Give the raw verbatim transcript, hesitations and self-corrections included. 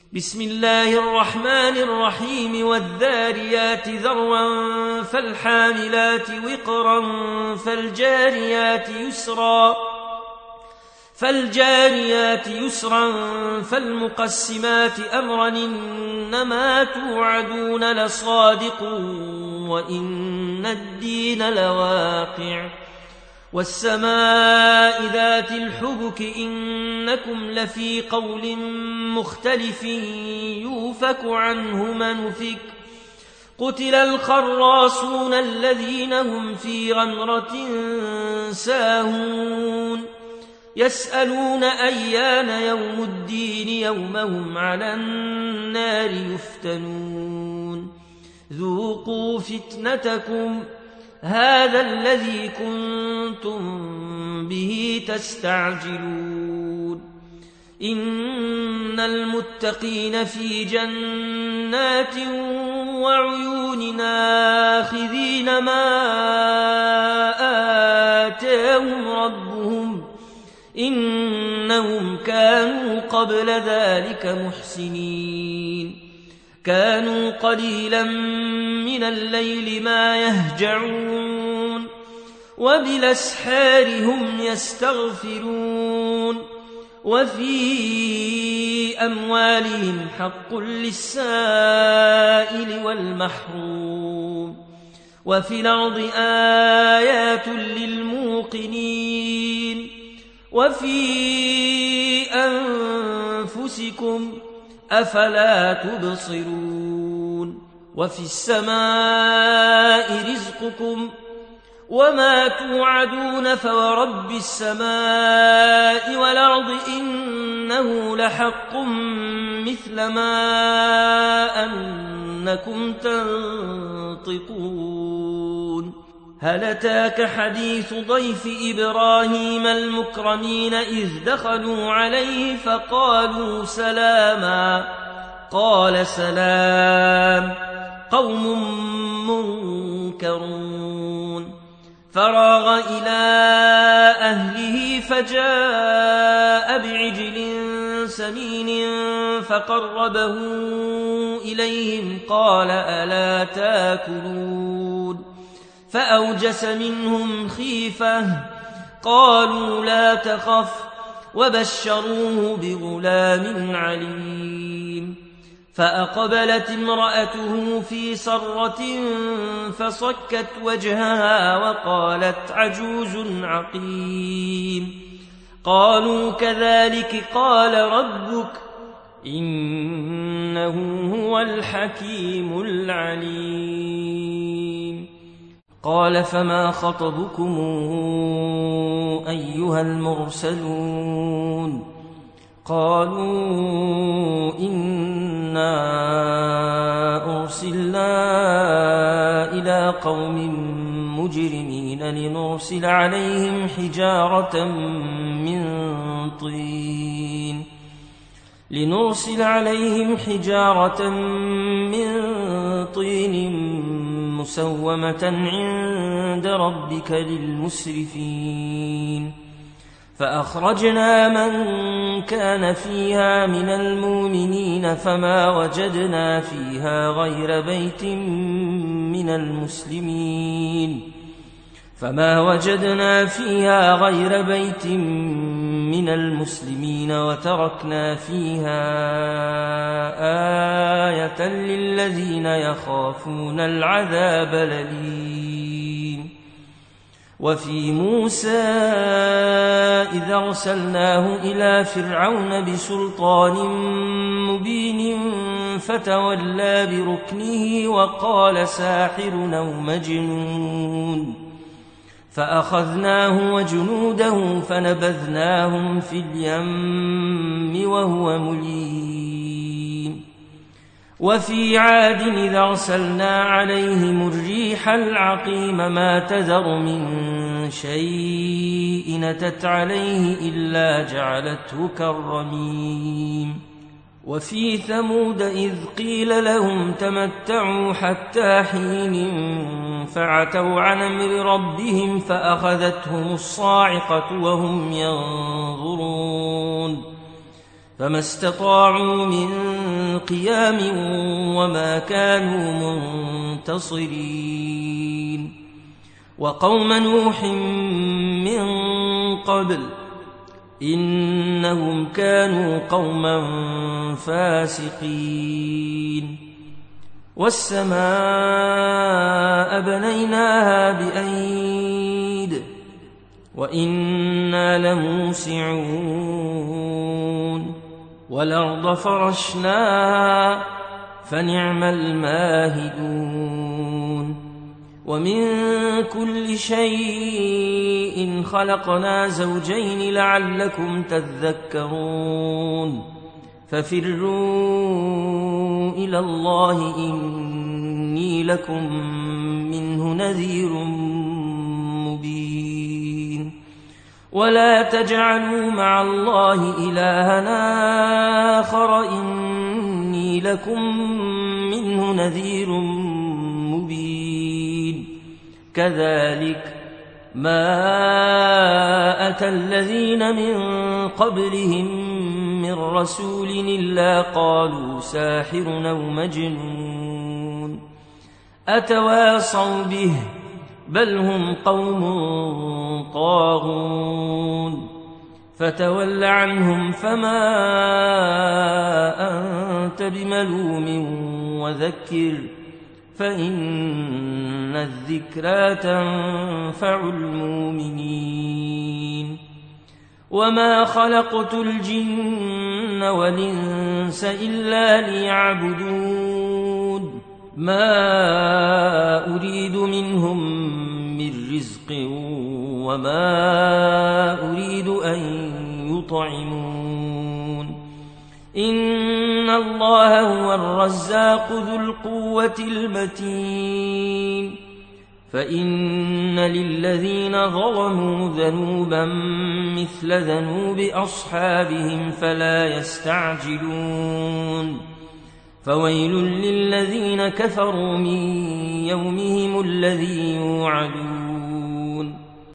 بسم الله الرحمن الرحيم والذاريات ذروا فالحاملات وقرا فالجاريات يسرا فالجاريات يسرا فالمقسمات أمرا إنما توعدون لصادق وإن الدين لواقع والسماء ذات الحبك إنكم لفي قول مختلف يوفك عنه من أفك قتل الخراصون الذين هم في غمرة ساهون يسألون أيان يوم الدين يوم هم على النار يفتنون ذوقوا فتنتكم هذا الذي كنتم به تستعجلون إن المتقين في جنات وعيون آخذين ما آتاهم ربهم إنهم كانوا قبل ذلك محسنين كانوا قليلا من الليل ما يهجعون وبالأسحار هم يستغفرون وفي أموالهم حق للسائل والمحروم وفي الأرض آيات للموقنين وفي أنفسكم أفلا تبصرون وفي السماء رزقكم وما توعدون فورب السماء والأرض إنه لحق مثل ما أنكم تنطقون هل أتاك حديث ضيف إبراهيم المكرمين إذ دخلوا عليه فقالوا سلاما قال سلام قوم منكرون فراغ إلى أهله فجاء بعجل سمين فقربه إليهم قال ألا تاكلون فأوجس منهم خيفة قالوا لا تخف وبشروه بغلام عليم فأقبلت امرأته في صرة فصكت وجهها وقالت عجوز عقيم قالوا كذلك قال ربك إنه هو الحكيم العليم قال فما خطبكم أيها المرسلون قالوا إنا أرسلنا إلى قوم مجرمين لنرسل عليهم حجارة من طين لنرسل عليهم حجارة من طين مسومة عند ربك للمسرفين فأخرجنا من كان فيها من المؤمنين فما وجدنا فيها غير بيت من المسلمين فما وجدنا فيها غير بيت من المسلمين وتركنا فيها آية للذين يخافون العذاب الأليم وفي موسى إذا أرسلناه إلى فرعون بسلطان مبين فتولى بركنه وقال ساحر أو مجنون فأخذناه وجنوده فنبذناهم في اليم وهو مليم وفي عاد إذا أرسلنا عليهم الريح العقيم ما تذر من شيء أتت عليه إلا جعلته كالرميم وفي ثمود إذ قيل لهم تمتعوا حتى حين فعتوا عن أمر ربهم فأخذتهم الصاعقة وهم ينظرون فما استطاعوا من قيام وما كانوا منتصرين. وقوم نوح من قبل إنهم كانوا قوما فاسقين. والسماء بنيناها بأيد وإنا لموسعون. والأرض فرشناها فنعم الماهدون. ومن كل شيء خلقنا زوجين لعلكم تذكرون. ففروا إلى الله إني لكم منه نذير مبين. ولا تجعلوا مع الله إلها آخر إني لكم منه نذير مبين. كذلك ما أتى الذين من قبلهم من رسول إلا قالوا ساحر أو مجنون أتواصوا به بل هم قوم طاغون. فتول عنهم فما أنت بملوم وذكر فإن الذكرى تنفع المؤمنين. وما خلقت الجن والإنس إلا ليعبدون. ما أريد منهم من رزق وما أريد أن يطعمون. إن الله هو الرزاق ذو القوة المتين. فإن للذين ظلموا ذنوبا مثل ذنوب أصحابهم فلا يستعجلون. فويل للذين كفروا من يومهم الذي يوعدون.